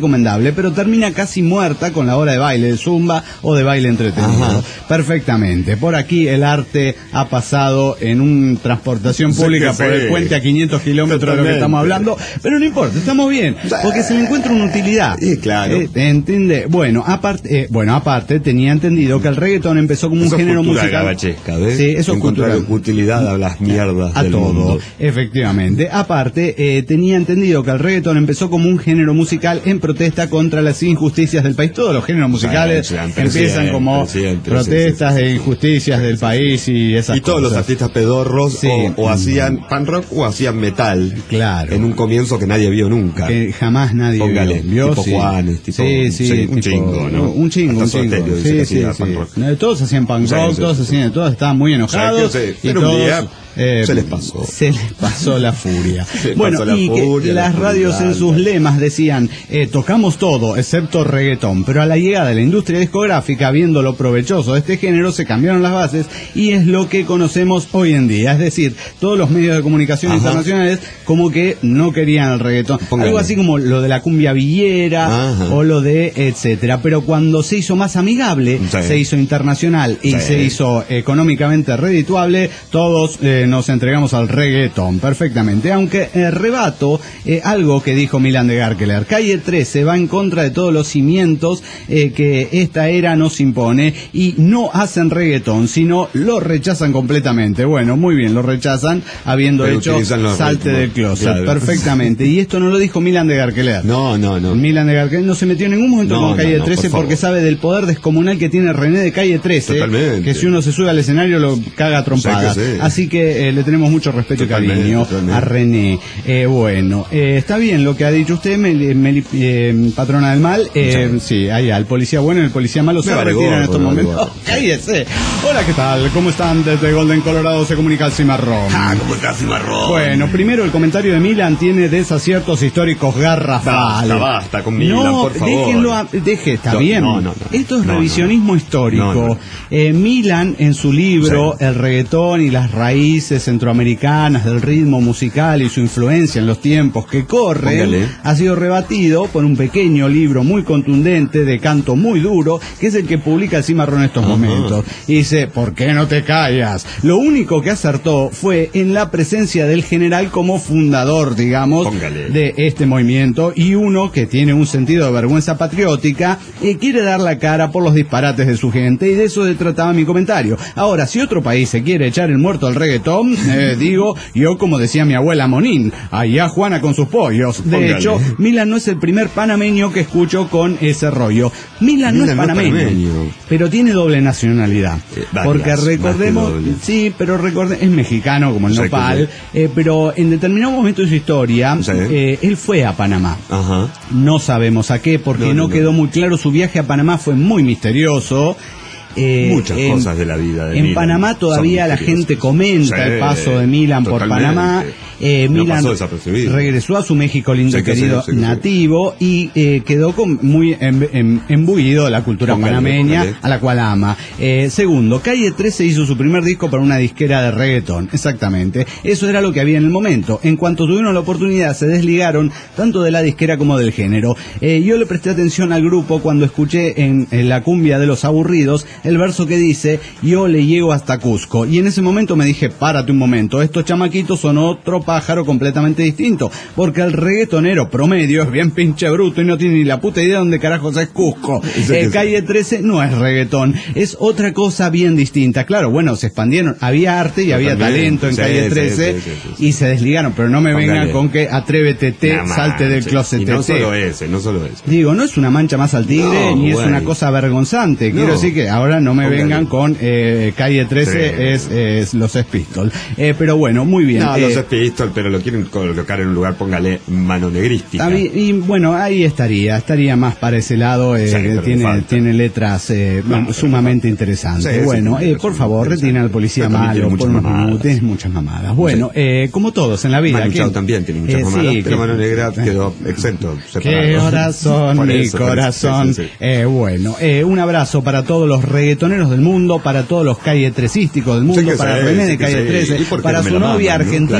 recomendable, pero termina casi muerta con la hora de baile, de zumba o de baile entretenido. Ajá. Perfectamente. Por aquí el arte ha pasado en una transportación pública sí por sí. el puente a quinientos kilómetros Totalmente. de lo que estamos hablando, pero no importa, estamos bien, porque se le encuentra una utilidad. Sí, claro. Eh, ¿Entiende? Bueno, aparte, eh, bueno, aparte tenía entendido que el reggaetón empezó como un eso género es musical. ¿ves? Sí, eso es cultural. Utilidad a las mierdas a del todo, mundo. Efectivamente. Aparte, eh, tenía entendido que el reggaetón empezó como un género musical en protesta contra las injusticias del país. Todos los géneros musicales sí, siempre, empiezan siempre, como siempre, protestas sí, sí, sí, de injusticias sí, del país y esas y todos cosas. Los artistas pedorros sí. o, o hacían punk rock o hacían metal. Claro. En un comienzo que nadie vio nunca. Que jamás nadie Póngale, vio. Tipo sí. Juanes, tipo, sí, sí, sí, un tipo, chingo, ¿no? Un chingo, Hasta un chingo. Estéreo, sí, sí, sí, sí. Todos hacían punk rock, sí, sí, todos hacían, todos estaban muy enojados. O sea, y pero todos, un día eh, se les pasó. Se les pasó la furia. Se bueno, pasó la y furia, que las radios en sus lemas decían, eh, tocamos todo, excepto reggaetón. Pero a la llegada de la industria discográfica, viendo lo provechoso de este género, se cambiaron las bases y es lo que conocemos hoy en día. Es decir, todos los medios de comunicación Ajá. internacionales como que no querían el reggaetón. Póngale. Algo así como lo de la cumbia villera Ajá. o lo de etcétera. Pero cuando se hizo más amigable, sí. se hizo internacional y sí. se hizo económicamente redituable, todos eh, nos entregamos al reggaetón perfectamente. Aunque eh, rebato eh, algo que dijo Milan de Garkeler. Calle trece va en contra de todos los cimientos eh, que esta era nos impone y no hacen reggaetón, sino lo rechazan completamente. Bueno, muy bien, lo rechazan habiendo Pero hecho salte ritmos. del closet. Claro. Perfectamente. Y esto no lo dijo Milan de Garkeler. No, no, no. Milan de Garkeler no se metió en ningún momento no, con Calle no, no, trece por porque sabe del poder descomunal que tiene René de Calle trece. Totalmente. Que si uno se sube al escenario lo caga trompada. Sí, Así que eh, le tenemos mucho respeto totalmente, y cariño totalmente. a René. Eh, bueno, eh, está bien lo que ha dicho usted, Meli, Meli, eh, patrona del mal. Eh, sí, allá, el policía bueno y el policía malo se retiran en estos momentos. Oh, cállese. Hola, ¿qué tal? ¿Cómo están? Desde Golden, Colorado se comunica el Cimarrón. Ah, ¿cómo está Cimarrón? Bueno, primero el comentario de Milan tiene desaciertos históricos garrafales. Basta, basta con Milan, no, por favor. Déjenlo, a, deje, está no, bien. No, no, no, Esto es no, revisionismo no, histórico. No, no. Eh, Milan, en su libro, sí. El reggaetón y las raíces centroamericanas del ritmo musical y su influencia en los tiempos que corren, Póngale. ha sido rebatido por un pequeño libro muy contundente, de canto muy duro, que es el que publica el Cimarrón en estos Ajá. momentos. Y dice, ¿por qué no te callas? Lo único que acertó fue en la presencia del general como fundador, digamos, Póngale. de este movimiento, y uno que tiene un sentido de vergüenza patriótica y quiere dar la cara por los disparates de su gente, y de eso se trataba mi comentario. Ahora, si otro país se quiere echar el muerto al reggaetón, eh, digo, yo como decía mi abuela Monín, allá Juana con sus pollos. De Póngale. hecho, Milan no es el primer panameño que escucho con ese rollo. Milan, Milan no es panameño, no es panameño, pero tiene doble nacionalidad. Eh, varias, porque recordemos, sí, pero recordemos, es mexicano como el o sea, nopal, eh, pero en determinado momento de su historia, o sea, eh, él fue a Panamá. Ajá. No sabemos a qué, porque no, no, no quedó muy claro. Su viaje a Panamá fue muy misterioso. Eh, Muchas en, cosas de la vida de En Milan Panamá todavía la gente comenta sí, el paso de Milan por Panamá. Eh, no Milan regresó a su México lindo, sí, querido, sí, sí, nativo, y eh, quedó con, muy em, em, embuido de la cultura póngale, panameña, póngale. a la cual ama. Eh, segundo, Calle trece hizo su primer disco para una disquera de reggaetón, exactamente. Eso era lo que había en el momento. En cuanto tuvieron la oportunidad, se desligaron tanto de la disquera como del género. Eh, yo le presté atención al grupo cuando escuché en, en La cumbia de los aburridos el verso que dice, yo le llego hasta Cusco. Y en ese momento me dije, párate un momento, estos chamaquitos son otro pájaro completamente distinto, porque el reggaetonero promedio es bien pinche bruto y no tiene ni la puta idea de dónde carajos es Cusco. Eh, Calle trece no es reggaetón, es otra cosa bien distinta. Claro, bueno, se expandieron, había arte y había talento en sí, Calle trece sí, sí, sí, sí. y se desligaron, pero no me Póngale. vengan con que atrévete, te, nah, salte del closet. Y no solo ese, no solo ese. Digo, no es una mancha más al tigre, no, ni bueno. es una cosa vergonzante. Quiero no. decir que ahora no me Póngale. vengan con eh, Calle trece sí. es, es los Sex Pistols. Eh, pero bueno, muy bien. No, eh, los Sex Pistols, pero lo quieren colocar en un lugar, póngale mano negrística. Y, y bueno, ahí estaría, estaría más para ese lado, eh, sí, tiene, tiene letras eh, no, sumamente interesantes. Sí, bueno, sí, eh, por favor, retiren al policía malo, por unos minutos, muchas mamadas. Bueno, sí. eh, como todos en la vida. Manu Chao también tiene muchas eh, mamadas, sí, pero que, Mano Negra quedó exento. Qué corazón, mi eso, corazón. Sí, sí, sí. Eh, bueno, eh, un abrazo para todos los reggaetoneros del mundo, para todos los calle trecísticos del mundo, sí para sí, René sí, de Calle trece, para su novia argentina, ¿no?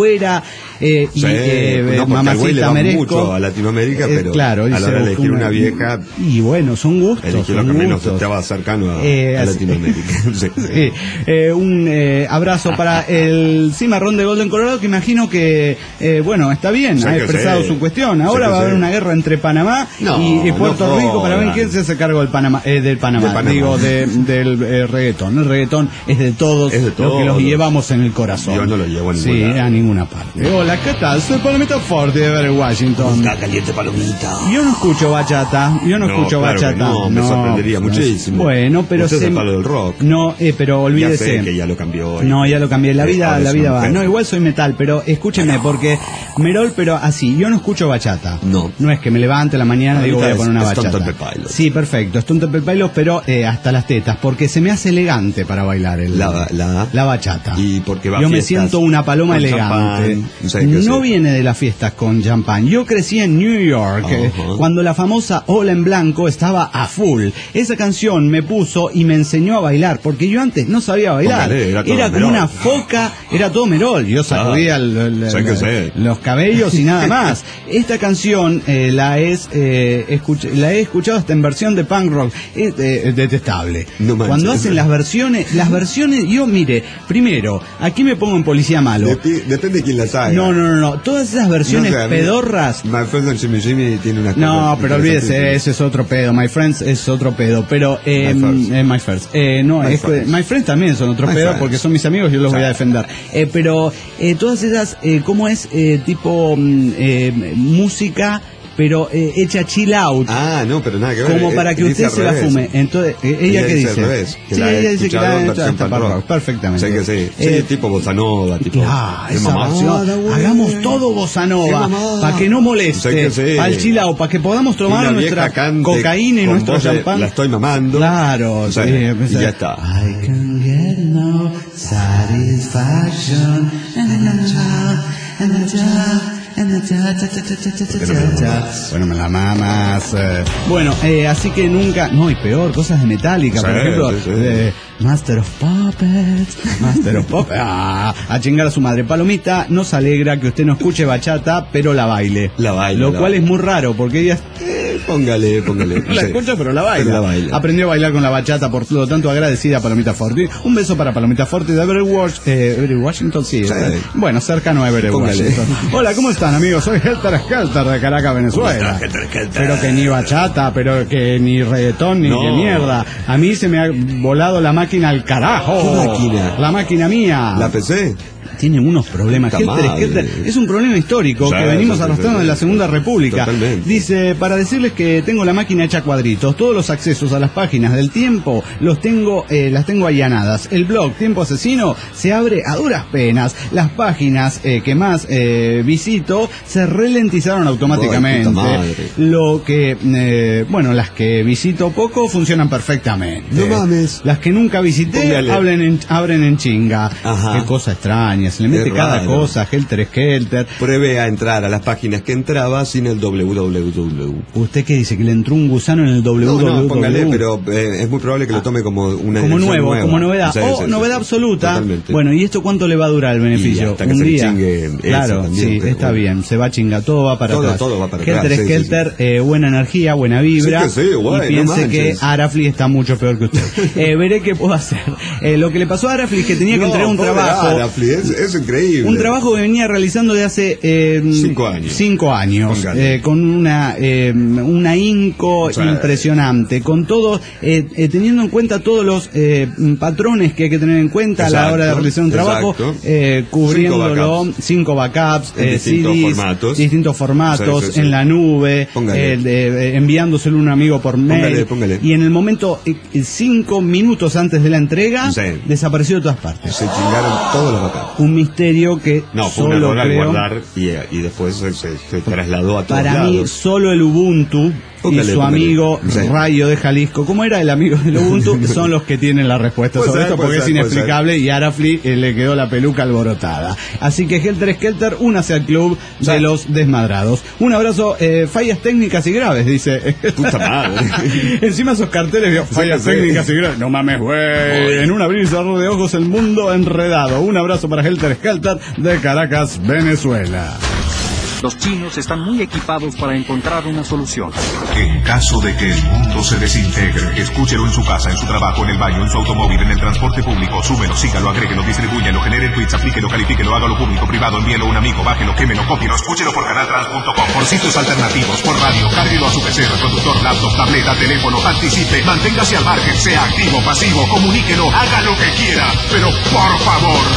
afuera, eh, sí, y eh, no, mamacita merezco. Mucho a Latinoamérica, pero eh, claro, a la hora de elegir una, una vieja. Y bueno, son gustos. Eligió lo que menos estaba cercano a, eh, a Latinoamérica. Sí. Sí. Eh, un eh, abrazo para el cimarrón de Golden Colorado, que imagino que, eh, bueno, está bien, sí, ha expresado sí. su cuestión. Ahora va a haber sí. una guerra entre Panamá no, y, y Puerto no Rico para ver quién se hace cargo del Panamá, eh, del Panamá, de Panamá. digo, de, del eh, reggaetón. El reggaetón es de todos, es de todos los que los llevamos en el corazón. Yo no lo llevo a sí, ninguna, a ninguna parte. Hola, ¿qué tal? Soy Palomita Forte de Everett, Washington. Está caliente, Palomita. Yo no escucho bachata, yo no, no escucho claro bachata. No, me no, sorprendería no, muchísimo. Bueno, pero usted se... es el palo del rock. No, eh, pero olvídese. Ya sé que ya lo cambió. No, ya lo cambié. La vida, la vida va. No, igual soy metal, pero escúcheme, porque Merol, pero así, yo no escucho bachata. No. No es que me levante la mañana y digo voy a poner una bachata. Stone Temple Pilots. Sí, perfecto. Stone Temple Pilots, pero eh, hasta las tetas, porque se me hace elegante para bailar el, la, la, la bachata. Y porque va yo me siento una paloma elegante. Champán, no viene de las fiestas con champán. Yo crecí en New York, eh, cuando la famosa Ola en Blanco estaba a full. Esa canción me puso y me enseñó a bailar, porque yo antes no sabía bailar. Póngale, era era como Merol. Una foca, era todo Merol. Yo sacudía ah, el, el, el, los cabellos y nada más. Esta canción eh, la, es, eh, escuch la he escuchado hasta en versión de punk rock. Es eh, detestable. No manches, cuando hacen las versiones, las versiones, yo mire, primero, aquí me pongo en policía malo. Dep depende de quién las haga. No, no, no, no. Todas esas versiones no sé, pedorras. My Friends and Jimmy Jimmy tiene una. No, pero olvídese, ese es otro pedo. My Friends es otro pedo. Pero, eh, My First. Eh, my first. Eh, no, my, es, first. My Friends también son otro my pedo friends. Porque son mis amigos y yo los voy a defender. Eh, pero, eh, todas esas, eh, ¿cómo es? Eh, tipo, eh, música. Pero eh, hecha chill out. Ah, no, pero nada que ver. Como para que usted se la fume. Entonces, eh, ella, ella qué dice. Revés, que sí, la ella dice que la en versión punk rock. Perfectamente. Sí, que sí. Eh, sí, tipo bossa nova, tipo. Claro, esa mamada, versión. Hagamos todo bossa nova para que no moleste sí, sí. al chill out, para que podamos tomar nuestra cocaína y nuestro champán. La estoy mamando. Claro, o sea, sí, y ya está. I can get no satisfaction and bueno, me la mamas. Eh. Bueno, eh, así que nunca. No, y peor, cosas de Metallica, sí, por ejemplo. Sí, sí. Eh, Master of Puppets. Master of Puppets. Ah, a chingar a su madre. Palomita nos alegra que usted no escuche bachata, pero la baile. La baile. Lo la cual baile. es muy raro, porque ella. Eh, póngale, póngale. No la sí. escucha, pero la baila. Pero la baila. Aprendió a bailar con la bachata, por lo tanto agradecida a Palomita Forti. Un beso para Palomita Forti de Everett, Wash, eh, Everett Washington, sí. sí. Eh, bueno, cercano a Everett Washington. Hola, ¿cómo están, amigos? Soy Helter Skelter de Caracas, Venezuela. Helter, Helter. Pero que ni bachata, pero que ni reggaetón, ni no. que mierda. A mí se me ha volado la máquina al carajo. ¿Qué máquina? La máquina mía. ¿La P C? Tiene unos problemas. Helter, Helter, es un problema histórico sí, que venimos sí, arrastrando sí, en la Segunda República. Totalmente. Dice, para decirles que tengo la máquina hecha cuadritos, todos los accesos a las páginas del Tiempo los tengo, eh, las tengo allanadas. El blog Tiempo Asesino se abre a duras penas. Las páginas eh, que más eh, visito se ralentizaron automáticamente. Ay, Lo que, eh, bueno, las que visito poco funcionan perfectamente. No mames. Las que nunca visité abren en, abren en chinga. Ajá. Qué cosa extraña. Se le mete cada raro. cosa, Helter Skelter. Pruebe a entrar a las páginas que entraba sin el doble u doble u doble u. ¿Usted qué dice? ¿Que le entró un gusano en el doble u doble u doble u? No, no, póngale, pero eh, es muy probable que lo tome como una como nuevo, nueva. como novedad. Sí, o sí, novedad sí, absoluta. Totalmente. Bueno, ¿y esto cuánto le va a durar el beneficio? Y hasta que un se día. Chingue claro, también, sí, está bueno. bien. Se va a chingar, todo va para todo, atrás. Todo va para Helter atrás. Skelter, sí, sí. Eh, buena energía, buena vibra. Sí que sí, guay, y piense no que Arafli está mucho peor que usted. eh, veré qué puedo hacer. Eh, lo que le pasó a Arafli es que tenía que no, entregar un trabajo. Arafli, es, es increíble. Un trabajo que venía realizando de hace eh, cinco años, cinco años eh, con una eh, un ahínco o sea, impresionante, con todo, eh, eh, teniendo en cuenta todos los eh, patrones que hay que tener en cuenta exacto, a la hora de realizar un trabajo, eh, cubriéndolo, cinco backups, cinco backups en eh, distintos C Ds, formatos, distintos formatos sí, sí, sí. en la nube, eh, de, enviándoselo a un amigo por mail, póngale, póngale. y en el momento, eh, cinco minutos antes de la entrega, sí. desapareció de todas partes. Se chingaron todos los backups. Un misterio que no, fue solo un error al creo, guardar y, y después se, se, se trasladó a todos para lados. mí solo el Ubuntu póngale, y su póngale. amigo sí. Rayo de Jalisco. ¿Cómo era el amigo del Ubuntu? Son los que tienen la respuesta sobre ser, esto porque ser, es inexplicable y a Arafli eh, le quedó la peluca alborotada. Así que Helter Skelter, únase al club sí. de los desmadrados. Un abrazo, eh, fallas técnicas y graves, dice. Puta madre. Encima esos carteles de fallas sí, técnicas sí. y graves. No mames, güey. En un abrir y cerrar de ojos el mundo enredado. Un abrazo para Helter Skelter de Caracas, Venezuela. Los chinos están muy equipados para encontrar una solución. En caso de que el mundo se desintegre, escúchelo en su casa, en su trabajo, en el baño, en su automóvil, en el transporte público, súmelo, sígalo, agréguelo, distribúyelo, genere tweets, aplíquelo, califíquelo, hágalo público, privado, envíelo a un amigo, bájelo, quémelo, cópielo, escúchelo por canal trans punto com, por sitios alternativos, por radio, cárguelo a su P C, reproductor, laptop, tableta, teléfono, anticipe, manténgase al margen, sea activo, pasivo, comuníquelo, haga lo que quiera, pero por favor,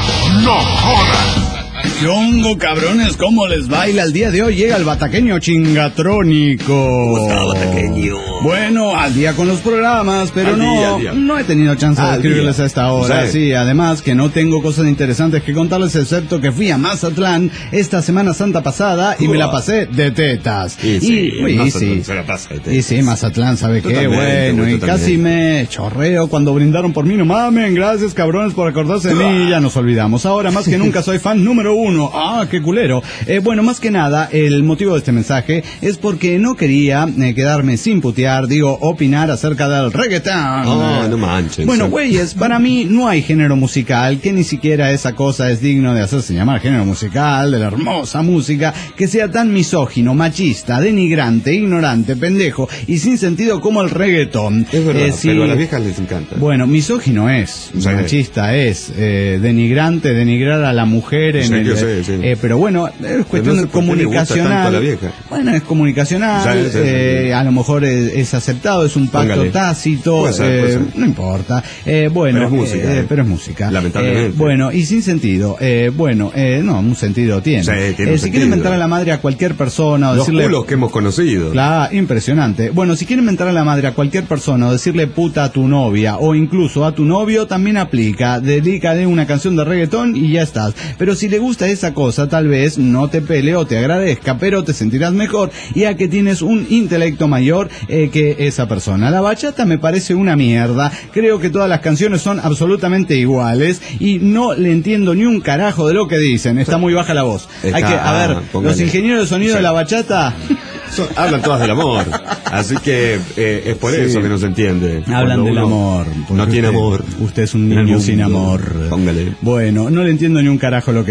no jodan. Chongo, cabrones, ¿cómo les baila? El día de hoy llega el bataqueño chingatrónico. ¿Cómo está, bataqueño? Bueno, al día con los programas, pero al no día, día. no he tenido chance al de escribirles día. a esta hora. Sí. sí, además que no tengo cosas interesantes que contarles, excepto que fui a Mazatlán esta Semana Santa pasada y Uah. me la pasé de tetas. Y sí, y, y, sí. se la pasa de tetas. Y sí, Mazatlán, ¿sabe qué? Bueno, y casi me chorreo cuando brindaron por mí. No mamen, gracias, cabrones, por acordarse de mí. Y ya nos olvidamos. Ahora, más que nunca, soy fan número uno. Ah, qué culero. Eh, bueno, más que nada, el motivo de este mensaje es porque no quería eh, quedarme sin putear, digo, opinar acerca del reggaetón. Oh, no manches. Bueno, güeyes, para mí no hay género musical que ni siquiera esa cosa es digno de hacerse llamar género musical, de la hermosa música, que sea tan misógino, machista, denigrante, ignorante, pendejo y sin sentido como el reggaetón. Es verdad, eh, sí, pero a las viejas les encanta. Bueno, misógino es, sí. machista es, eh, denigrante, denigrar a la mujer en sí, el... Sé, sí. Eh, pero bueno, es cuestión no sé comunicacional. La vieja. Bueno, es comunicacional, sí, sí, eh, sí. a lo mejor es, es aceptado, es un pacto Póngale. tácito, puede ser, eh, puede ser. no importa. Eh, bueno, pero es música. Eh, pero es música. Lamentablemente. Eh, bueno, y sin sentido. Eh, bueno, eh, no, un sentido tiene. Sí, tiene eh, un si sentido. quieren mentar a la madre a cualquier persona o Los decirle... culos que hemos conocido. Claro, impresionante. Bueno, si quieren mentar a la madre a cualquier persona o decirle puta a tu novia o incluso a tu novio, también aplica. Dedícale una canción de reggaetón y ya estás. Pero si le gusta esa cosa, tal vez no te pele o te agradezca, pero te sentirás mejor ya que tienes un intelecto mayor eh, que esa persona. La bachata me parece una mierda. Creo que todas las canciones son absolutamente iguales y no le entiendo ni un carajo de lo que dicen. Está muy baja la voz. Está, Hay que, a ver, ah, los ingenieros de sonido sí. de la bachata... Son, hablan todas del amor, así que eh, es por sí. eso que no se entiende. Hablan del amor. No tiene usted, amor. Usted es un niño sin amor. Póngale. Bueno, no le entiendo ni un carajo lo que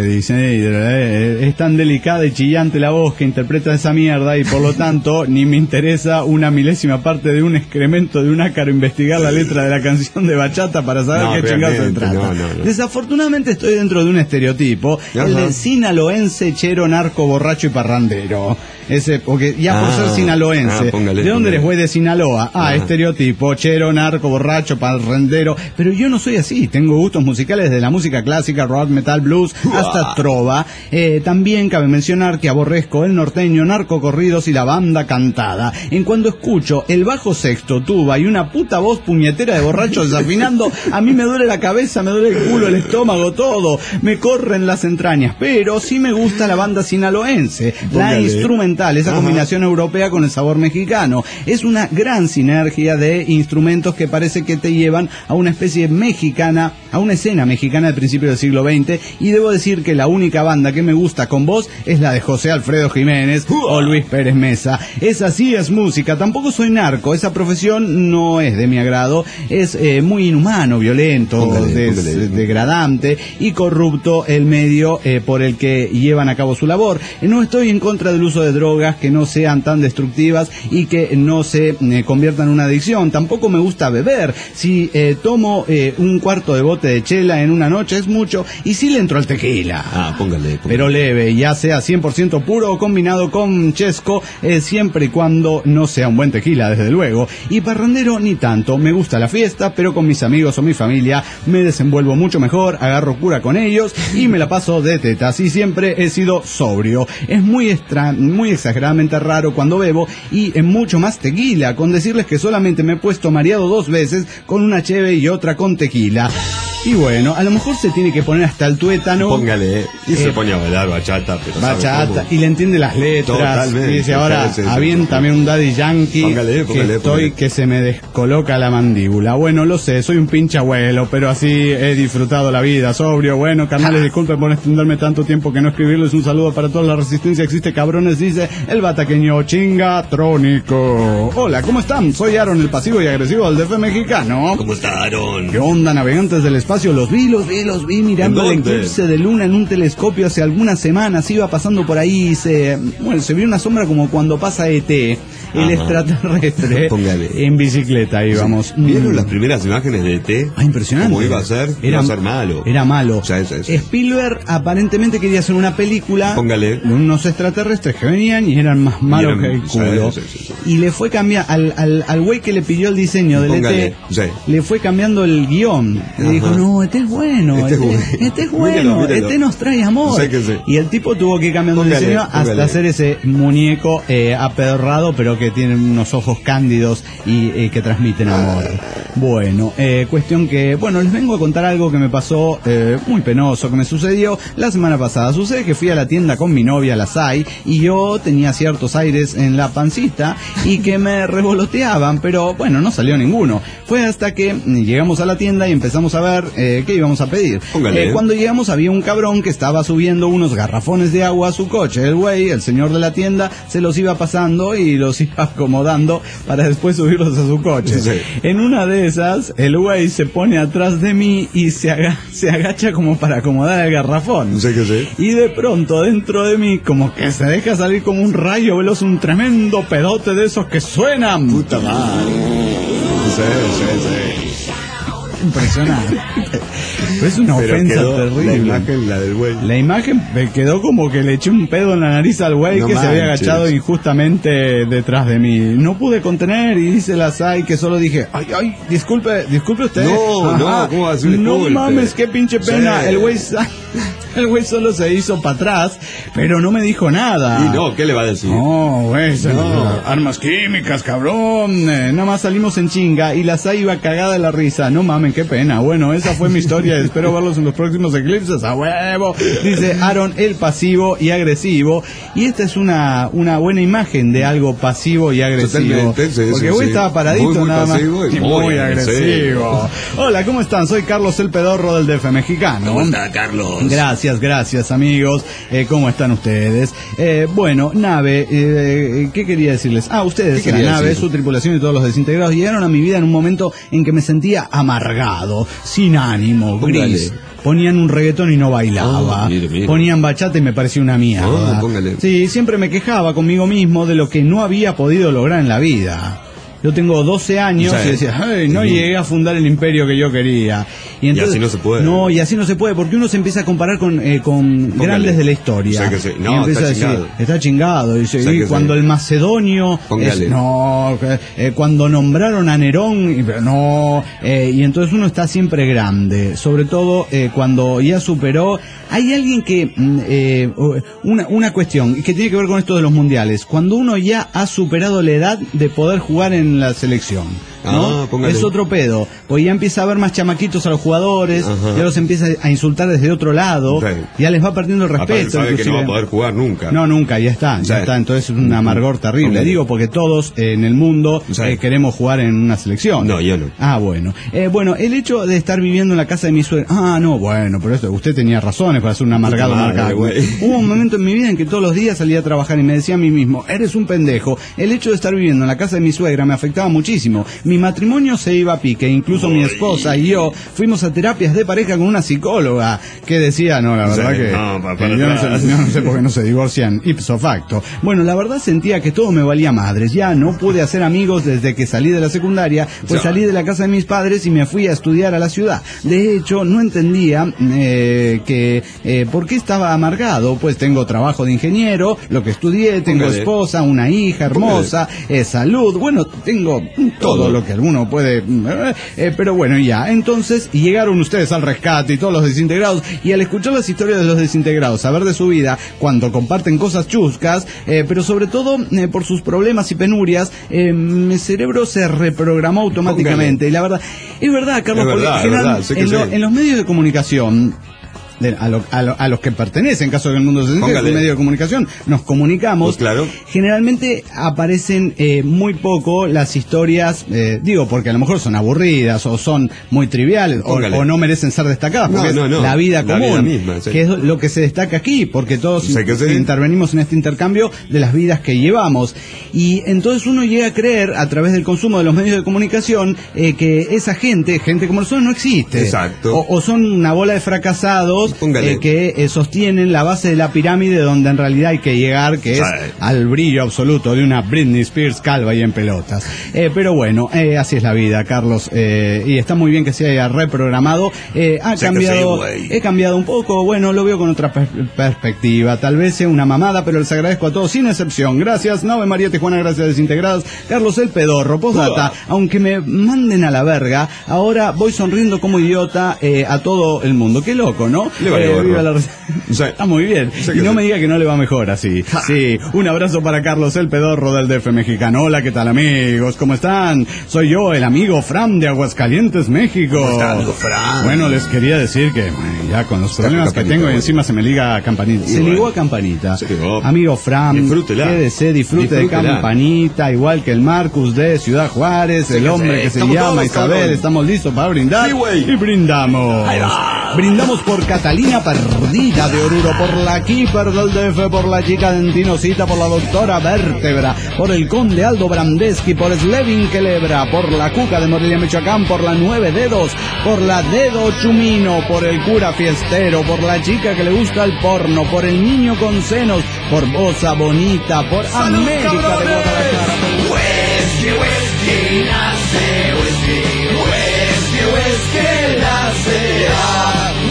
dice. Es tan delicada y chillante la voz que interpreta esa mierda y por lo tanto ni me interesa una milésima parte de un excremento de un ácaro investigar la letra de la canción de bachata para saber no, qué chingados se trata. No, no, no. Desafortunadamente estoy dentro de un estereotipo, Ajá. el de sinaloense, chero, narco, borracho y parrandero. Ese, porque ya por ah, ser sinaloense, ah, póngale, ¿de dónde póngale. les voy de Sinaloa? Ah, ah, estereotipo, chero, narco, borracho, parrandero. Pero yo no soy así, tengo gustos musicales de la música clásica, rock, metal, blues, hasta trova. Eh, también cabe mencionar que aborrezco el norteño, narcocorridos y la banda cantada. En cuando escucho el bajo sexto, tuba y una puta voz puñetera de borracho desafinando, a mí me duele la cabeza, me duele el culo, el estómago, todo. Me corren las entrañas, pero sí me gusta la banda sinaloense, póngale. La instrumental. Esa Ajá. combinación europea con el sabor mexicano. Es una gran sinergia de instrumentos que parece que te llevan a una especie mexicana, a una escena mexicana del principio del siglo veinte, y debo decir que la única banda que me gusta con voz es la de José Alfredo Jiménez o Luis Pérez Mesa. Esa sí es música. Tampoco soy narco, esa profesión no es de mi agrado, es eh, muy inhumano, violento, póngale, des, póngale. degradante y corrupto el medio eh, por el que llevan a cabo su labor. No estoy en contra del uso de drogas que no sean tan destructivas y que no se eh, conviertan en una adicción. Tampoco me gusta beber. Si eh, tomo eh, un cuarto de bote de chela en una noche es mucho, y sí le entro al tequila. Ah, póngale, póngale. Pero leve, ya sea cien por ciento puro o combinado con chesco, eh, siempre y cuando no sea un buen tequila, desde luego. Y parrandero ni tanto. Me gusta la fiesta, pero con mis amigos o mi familia me desenvuelvo mucho mejor, agarro cura con ellos y me la paso de tetas. Y siempre he sido sobrio. Es muy extra, muy exageradamente raro cuando bebo, y en mucho más tequila, con decirles que solamente me he puesto mareado dos veces, con una cheve y otra con tequila. Y bueno, a lo mejor se tiene que poner hasta el tuétano. Póngale, y eh, se pone a bailar bachata, pero bachata, y le entiende las letras. Totalmente. Y dice, ahora, Sí, sí, sí, aviéntame un Daddy Yankee, póngale, póngale, que estoy, póngale. que se me descoloca la mandíbula. Bueno, lo sé, soy un pinche abuelo, pero así he disfrutado la vida, sobrio. Bueno, carnales, disculpen por extenderme tanto tiempo que no escribirles. Un saludo para toda la resistencia. Existe, cabrones, dice el bataqueño chingatrónico. Hola, ¿cómo están? Soy Aaron, el pasivo y agresivo del D F mexicano. ¿Cómo está, Aaron? ¿Qué onda, navegantes del espacio? Los vi, los vi, los vi mirando el eclipse de luna en un telescopio hace algunas semanas. Iba pasando por ahí y se, bueno, se vio una sombra como cuando pasa E T, el Ajá. extraterrestre. Póngale. En bicicleta íbamos. ¿Vieron Mm. las primeras imágenes de E T? Ah, impresionante. ¿Cómo iba a ser? Iba a ser malo. Era malo. O sea, eso, eso. Spielberg aparentemente quería hacer una película Póngale. de unos extraterrestres que venían y eran más malos eran- que el culo. sí, sí, sí, sí. Y le fue cambiando, al, al, al güey que le pidió el diseño del Póngale, E T, sí. le fue cambiando el guión. Le Ajá. dijo, no, E T es bueno, Este es E T, bueno. este es bueno, Mírelo, mírelo. E T nos trae amor. Sí que sí. Y el tipo tuvo que ir cambiando el Póngale, diseño hasta póngale. hacer ese muñeco eh, apedorrado, pero que tiene unos ojos cándidos y eh, que transmiten amor. Bueno, eh, cuestión que, bueno, les vengo a contar algo que me pasó eh, muy penoso, que me sucedió la semana pasada. Sucede que fui a la tienda con mi novia, la Sai, y yo tenía ciertos aires en la pancita y que me revoloteaban, pero bueno, no salió ninguno. Fue hasta que llegamos a la tienda y empezamos a ver eh, qué íbamos a pedir. Póngale. Eh, cuando llegamos había un cabrón que estaba subiendo unos garrafones de agua a su coche. El güey, el señor de la tienda, se los iba pasando y los iba acomodando para después subirlos a su coche. Sí. En una de esas, el güey se pone atrás de mí y se, aga- se agacha como para acomodar el garrafón. Sí que sí. Y de pronto dentro de mí como que se deja salir como un rayo veloz, un tremendo pedote de esos que suenan. Puta madre. Sí, sí, sí. Impresionante. Pero es una Pero ofensa quedó terrible. la imagen, la del güey. La imagen me quedó como que le eché un pedo en la nariz al güey No que se había manches. agachado injustamente detrás de mí. No pude contener y dice la Sai que solo dije, ay, ay, disculpe, disculpe usted. No, no, ¿cómo va a decir No disculpe? mames, qué pinche pena. Sí. El güey sa- el güey solo se hizo para atrás, pero no me dijo nada. Y no, ¿qué le va a decir? No, güey, se- No. armas químicas, cabrón. Eh, nada más salimos en chinga y la Sai iba cagada de la risa. No mames, qué pena. Bueno, esa fue mi historia. Espero verlos en los próximos eclipses. A huevo. Dice Aaron, el pasivo y agresivo. Y esta es una, una buena imagen de algo pasivo y agresivo. Totalmente, sí, Porque sí, güey sí. estaba paradito Muy, muy nada más. pasivo y Y muy muy agresivo. agresivo. Hola, ¿cómo están? Soy Carlos el Pedorro del D F mexicano. ¿Cómo está, Carlos? Gracias, gracias amigos. Eh, ¿Cómo están ustedes? Eh, bueno, nave, eh, ¿qué quería decirles? Ah, ustedes, ¿Qué la quería nave, decir? su tripulación y todos los desintegrados llegaron a mi vida en un momento en que me sentía amargado, sin ánimo, Póngale. gris. Ponían un reggaetón y no bailaba. Ah, mire, mire. Ponían bachata y me parecía una mierda. Ah, póngale. Sí, siempre me quejaba conmigo mismo de lo que no había podido lograr en la vida. Yo tengo doce años Sí. y decía, ay, no Ujú. llegué a fundar el imperio que yo quería. Y, entonces, así no se puede. No, y así no se puede, porque uno se empieza a comparar con, eh, con Póngale. grandes de la historia. Sí que sí. No, y empieza está a decir, chingado. está chingado. Y, dice, Sí y que sí. cuando el macedonio, Póngale. es- no, que, eh, cuando nombraron a Nerón, y- pero no, eh, y entonces uno está siempre grande, sobre todo eh, cuando ya superó. Hay alguien que, mm, eh, una, una cuestión que tiene que ver con esto de los mundiales, cuando uno ya ha superado la edad de poder jugar en la selección. ¿no? Ah, póngale. Es otro pedo, porque ya empieza a ver más chamaquitos a los jugadores, Ajá. ya los empieza a insultar desde otro lado, Sí. ya les va perdiendo el Aparte respeto. sabe que no va inclusive. a poder jugar nunca. No, nunca, ya está, ya Sí. está. Entonces es un amargor terrible. Póngale. Digo, porque todos eh, en el mundo Sí. eh, queremos jugar en una selección. No, yo no. Ah, bueno. Eh, bueno, el hecho de estar viviendo en la casa de mi suegra. Ah, no, bueno, pero esto, usted tenía razones para ser un amargado Puta madre, amargado. güey. Hubo un momento en mi vida en que todos los días salía a trabajar y me decía a mí mismo, eres un pendejo. El hecho de estar viviendo en la casa de mi suegra me afectaba muchísimo. Mi matrimonio se iba a pique, incluso mi esposa y yo fuimos a terapias de pareja con una psicóloga que decía, no, la verdad Sí, que no, pa- para yo no atrás. sé, yo no sé por qué no se divorcian ipso facto. Bueno, la verdad sentía que todo me valía madres. Ya no pude hacer amigos desde que salí de la secundaria, pues Ya. salí de la casa de mis padres y me fui a estudiar a la ciudad. De hecho, no entendía eh, que eh, por qué estaba amargado, pues tengo trabajo de ingeniero, lo que estudié, tengo Póngale. esposa, una hija hermosa, eh, salud, bueno, tengo todo, Todo, lo que porque alguno puede, eh, pero bueno, ya. Entonces llegaron ustedes al rescate y todos los desintegrados, y al escuchar las historias de los desintegrados, saber de su vida, cuando comparten cosas chuscas, eh, pero sobre todo eh, por sus problemas y penurias, eh, mi cerebro se reprogramó automáticamente. Póngale. Y la verdad, es verdad, Carlos, es verdad, porque general, es verdad, en, lo, en los medios de comunicación, De, a, lo, a, lo, a los que pertenecen, en caso de que el mundo se siente, un medio de comunicación, nos comunicamos. Pues claro. Generalmente aparecen eh, muy poco las historias, eh, digo, porque a lo mejor son aburridas o son muy triviales o, o no merecen ser destacadas, porque no, no, no. es la vida común, la vida misma, sí. que es lo que se destaca aquí, porque todos sí, sí. intervenimos en este intercambio de las vidas que llevamos. Y entonces uno llega a creer, a través del consumo de los medios de comunicación, eh, que esa gente, gente como nosotros, no existe. Exacto. O, o son una bola de fracasados Eh, que eh, sostienen la base de la pirámide donde en realidad hay que llegar, que es sí. al brillo absoluto de una Britney Spears calva y en pelotas. Eh, pero bueno, eh, así es la vida, Carlos, eh, y está muy bien que se haya reprogramado. Eh, ha sí cambiado, sí, he cambiado un poco, bueno, lo veo con otra per perspectiva, tal vez sea una mamada, pero les agradezco a todos sin excepción. Gracias, Nave María Tijuana, gracias Desintegrados, Carlos el Pedorro, postdata, uh. aunque me manden a la verga, ahora voy sonriendo como idiota eh, a todo el mundo. Qué loco, ¿no? Le vale eh, viva la... sí. Está muy bien. Sí, y no sí. me diga que no le va mejor así. Ja. Sí, un abrazo para Carlos el Pedorro del D F mexicano. Hola, ¿qué tal, amigos? ¿Cómo están? Soy yo, el amigo Fran de Aguascalientes, México. ¿Cómo está, amigo Fran? Bueno, les quería decir que bueno, ya con los problemas que tengo y encima se me liga a Campanita. Se bueno. ligó a Campanita. Amigo Fran, disfrútela. Quédese, disfrute disfrútela. de Campanita, igual que el Marcus de Ciudad Juárez, sí, el hombre que se llama Isabel. Todos. Estamos listos para brindar. Sí, y brindamos. Brindamos por Catalina Perdida de Oruro, por la Keeper del D F, por la chica Dentinocita, por la doctora Vértebra, por el conde Aldo Brandeski, por Slevin Quelebra, por la Cuca de Morelia, Michoacán, por la Nueve Dedos, por la Dedo Chumino, por el cura fiestero, por la chica que le gusta el porno, por el niño con senos, por Bosa Bonita, por ¡Salud, América cabrones! de Guadalajara. Whisky, whisky, nace, whisky, whisky, whisky, nace, ah.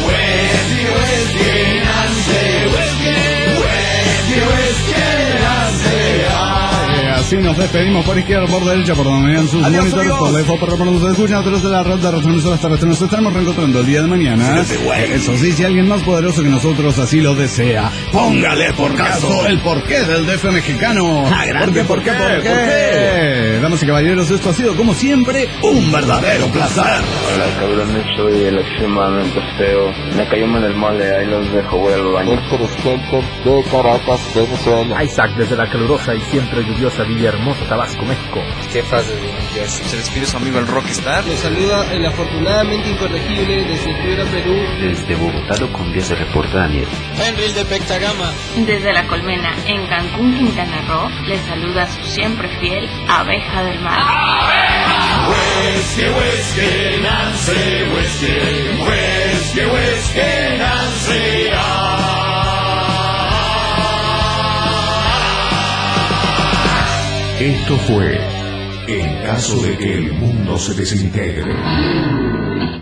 Así nos despedimos por izquierda, por derecha, por donde vean sus Adiós, monitores, amigos. por lejos, por donde nos escuchan a través de la red de retransmisoras terrestres. Nos estaremos reencontrando el día de mañana. Sí, Eso sí, si alguien más poderoso que nosotros así lo desea, póngale por caso el porqué del D F mexicano. Ah, grande, ¿Por qué? ¿Por qué? ¿Por qué? ¿Por qué? Damas y caballeros, esto ha sido, como siempre, un verdadero placer. Hola, cabrones, soy el extremadamente feo. Me cayó en el mole, ahí los dejo, voy al baño. de Caracas, Venezuela. Isaac, desde la calurosa y siempre lluviosa Villahermosa, Tabasco, México. ¿Qué frase de Dios? Se despide su amigo el Rockstar. Le saluda el afortunadamente incorregible desde Piura, Perú. Desde Bogotá, Colombia, se reporta Daniel. Henry de Pectagama. Desde La Colmena, en Cancún, Quintana Roo, le saluda su siempre fiel Abeja del Mar. Whisky, whisky, Nancy, whisky, whisky, whisky, Nancy, ah. Esto fue En caso de que el mundo se desintegre.